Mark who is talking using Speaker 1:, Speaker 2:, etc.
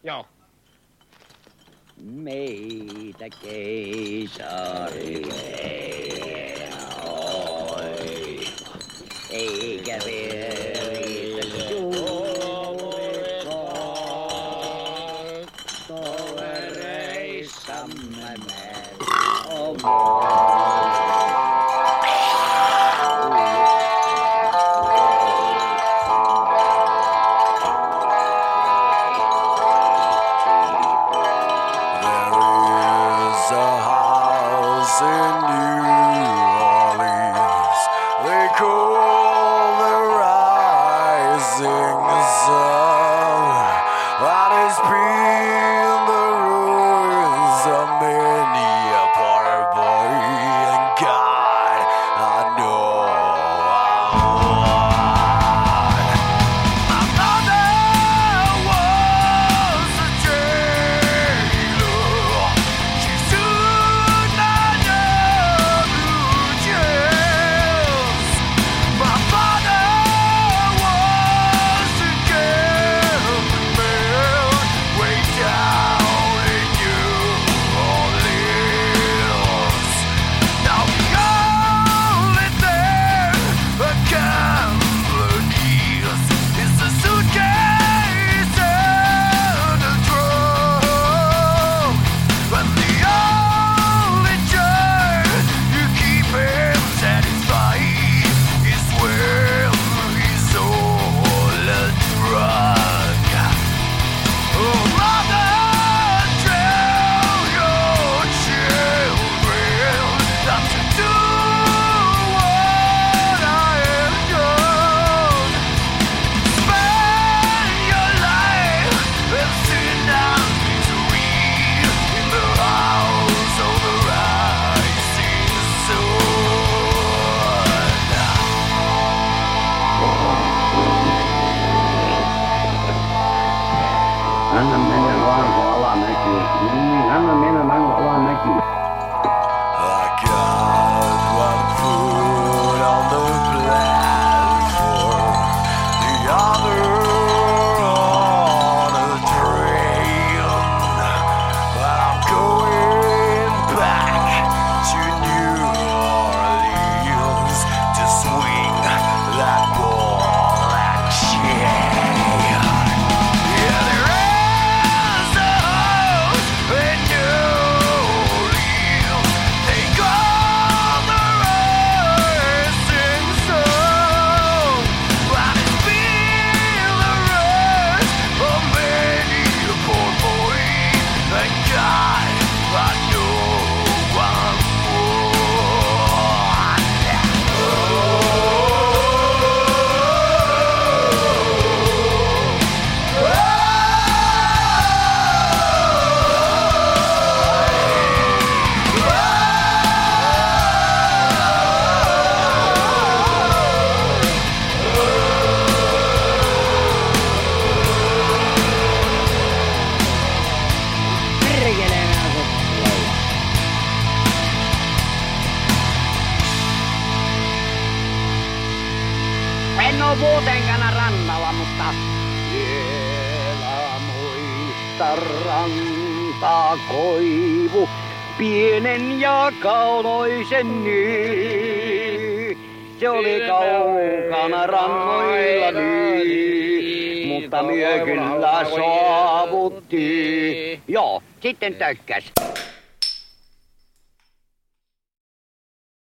Speaker 1: Joo.
Speaker 2: Meitä keisari oi, eikä veritä juurikaan, tovereissamme me Anna mennä vaan, kun ala näkyy. Anna mennä vaan, kun ala näkyy. En oo muutenkään rannalla, mutta vielä muista rantaa koivu, pienen ja kaunoisen niin. Se oli kaukana rannoilla niin, mutta myö kyllä saavuttiin. Joo, sitten tökkäs.